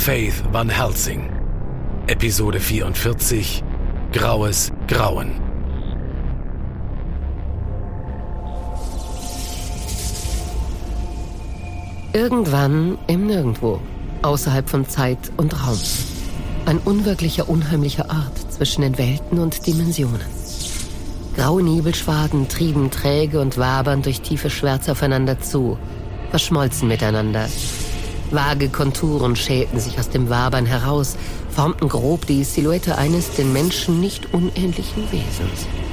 Faith Van Helsing. Episode 44: Graues Grauen. Irgendwann im Nirgendwo, außerhalb von Zeit und Raum. Ein unwirklicher, unheimlicher Ort zwischen den Welten und Dimensionen. Graue Nebelschwaden trieben träge und wabernd durch tiefe Schwärze aufeinander zu, verschmolzen miteinander. Vage Konturen schälten sich aus dem Wabern heraus, formten grob die Silhouette eines den Menschen nicht unähnlichen Wesens.